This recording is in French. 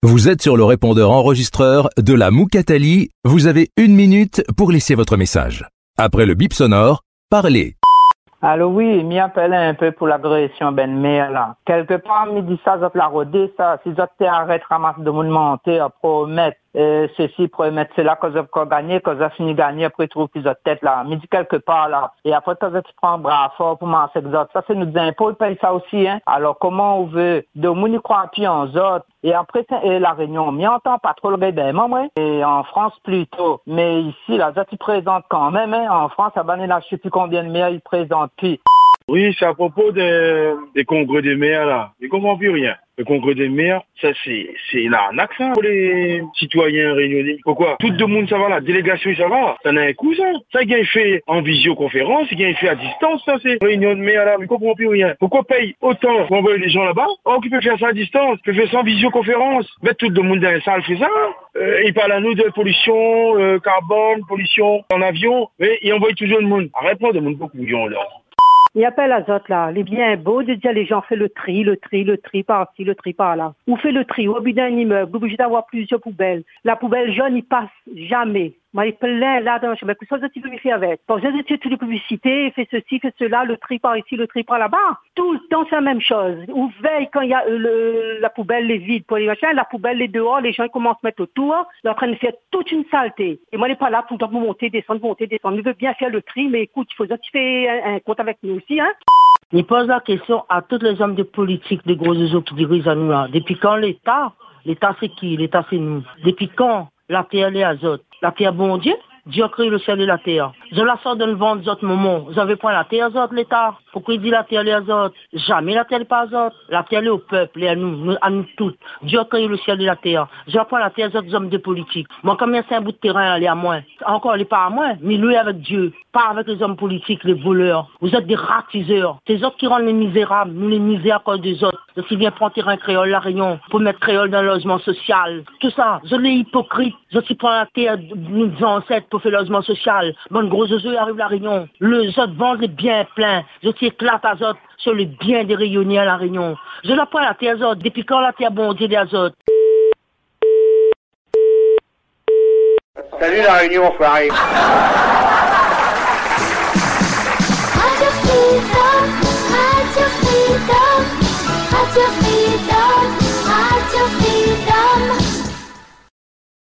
Vous êtes sur le répondeur enregistreur de la Moukatali. Vous avez 1 minute pour laisser votre message. Après le bip sonore, parlez. Alors oui, m'y appelait un peu pour l'agression ben mère là. Quelque part, me dit ça, la rodé ça. Si j'étais arrêté ramasse de mon monter, promettre ceci, promettre cela, que j'ai gagné, que j'ai fini gagner, après trouve qu'ils ont tête là. Me dit quelque part là. Et après, quand tu prends un bras fort pour m'en s'exaucer, ça c'est nous impôts, ils payent ça aussi, hein. Alors comment on veut, de mon y croit puis en autres. Et après, la Réunion, m'y entend pas trop le réveil, moi. Et en France plutôt. Mais ici, là, ça tu présentes quand même, hein. En France, à Bané, là, je sais plus combien de maires ils présentent. Puis oui, c'est à propos des congrès des maires, là. Je comprends plus rien. Le congrès des maires, ça, c'est une arnaque, ça, pour les citoyens réunionnais. Pourquoi? Tout le monde, ça va, la délégation, ça va. Ça n'a un coup, ça. Ça, il y a fait en visioconférence, il y a fait à distance, ça, c'est réunion de maires, là. Je comprends plus rien. Pourquoi paye autant pour envoyer les gens là-bas? Oh, qui peut faire ça à distance? Qui peut faire ça en visioconférence? Mettre tout le monde dans la salle, fait ça. Il parle à nous de pollution, carbone, pollution en avion. Mais il envoie toujours le monde. Arrête pas de monde beaucoup de gens, là. Il appelle à Zot là, il est bien beau de dire les gens fait le tri par-ci, le tri par-là. Ou fait le tri, au bout d'un immeuble, obligé d'avoir plusieurs poubelles. La poubelle jaune, il passe jamais. Moi, il plein là dans le chemin. Que ça, tu veux faire avec. Bon, j'ai toutes les publicités, fait ceci, fait cela, le tri par ici, le tri par là-bas. Tout le temps, c'est la même chose. Ou veille quand il y a la poubelle les vide pour les machins, la poubelle les dehors, les gens ils commencent à mettre autour, ils sont en train de faire toute une saleté. Et moi, il n'est pas là tout le temps pour monter, descendre. Il veut bien faire le tri, mais écoute, il faut que tu fais un compte avec nous aussi, hein. Il pose la question à tous les hommes de politique, les gros oiseaux qui dirigent à nous là. Depuis quand l'État c'est qui? L'État c'est nous. Depuis quand la terre est azote? La terre bon Dieu? Dieu a créé le ciel et la terre. Je la sors de le vent des autres moments. Vous avez point la terre azote, l'État. Pourquoi il dit la terre est azote? Jamais la terre n'est pas azote. La terre est au peuple et à nous toutes. Dieu a créé le ciel et la terre. Je prends la terre des autres hommes de politique. Moi, combien c'est un bout de terrain, elle est à moi. Encore, elle n'est pas à moi, mais lui avec Dieu. Pas avec les hommes politiques, les voleurs. Vous êtes des ratiseurs. C'est eux qui rendent les misérables. Nous les misères à cause des autres. Je suis bien prendre terrain créole, la Réunion, pour mettre créole dans le logement social. Tout ça, je l'ai hypocrite. Je suis prendre la terre de nos ancêtres pour faire le logement social. Bon, gros oiseaux arrive la Réunion. Les autres vendent les biens pleins. Je suis éclate à autres sur les biens des Réunionnais à la Réunion. Je la prends la terre autres. Depuis quand la terre bon Dieu des autres? Salut la Réunion, enfoiré. Radio Freedom, Radio Freedom, Radio Freedom.